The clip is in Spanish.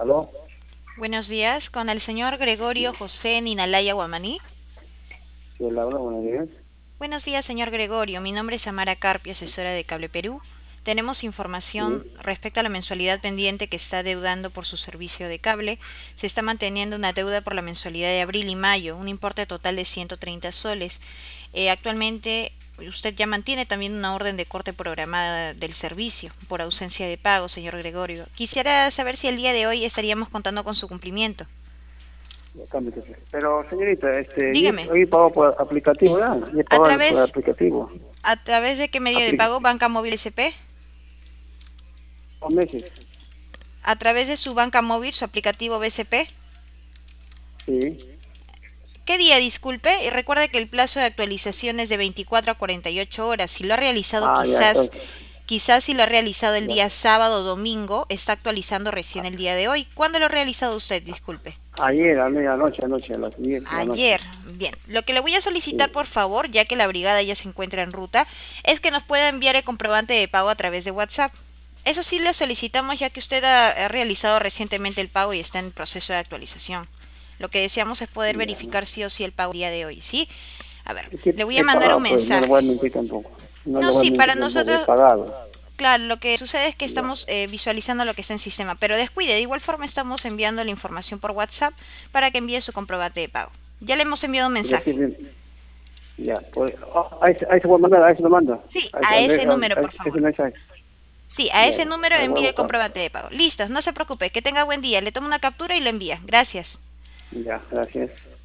¿Aló? Buenos días, con el señor Gregorio José Ninalaya Guamaní. Sí, hola, hola, buenos días. Buenos días, señor Gregorio. Mi nombre es Samara Carpio, asesora de Cable Perú. Tenemos información Sí. respecto a la mensualidad pendiente que está deudando por su servicio de cable. Se está manteniendo una deuda por la mensualidad de abril y mayo, un importe total de 130 soles. Actualmente usted ya mantiene también una orden de corte programada del servicio por ausencia de pago, señor Gregorio. Quisiera saber si el día de hoy estaríamos contando con su cumplimiento. Ya, cámbiate. Pero, señorita, yo Dígame. hoy pago por aplicativo, ¿ya? Yo ¿A pago por través, aplicativo. a través de qué medio de Apli pago? ¿Banca móvil SP? Dos meses. ¿A través de su banca móvil, su aplicativo BCP? Sí. ¿Qué día, disculpe? Y recuerde que el plazo de actualización es de 24 a 48 horas. Si lo ha realizado Ah, ya, entonces, quizás si lo ha realizado el ya. día sábado o domingo, está actualizando recién el día de hoy. ¿Cuándo lo ha realizado usted? Disculpe. Ayer, a medianoche, anoche, a las 10 de la noche. Ayer. Bien. Lo que le voy a Sí. solicitar, por favor, ya que la brigada ya se encuentra en ruta, es que nos pueda enviar el comprobante de pago a través de WhatsApp. Eso sí le solicitamos ya que usted ha realizado recientemente el pago y está en proceso de actualización. Lo que deseamos es poder Ya. verificar sí o sí el pago el día de hoy, ¿sí? A ver, Es que le voy a he mandar un pagado, pues, no le mensaje. voy a mentir tampoco. No le No, voy a sí, para mentir tampoco, he nosotros, pagado. claro, lo que sucede es que Ya. estamos visualizando lo que está en sistema, pero descuide, de igual forma estamos enviando la información por WhatsApp para que envíe su comprobante de pago. Ya le hemos enviado un Y le mensaje. sirven, ya, pues, ahí se puede mandar, ahí se lo mando. Sí, a ese número, por Ese favor. mensaje. Sí, a Ya, ese número ahí voy a envíe el buscar. comprobante de pago. Listo, no se preocupe, que tenga buen día. Le tomo una captura y lo envía. Gracias. Ya, gracias.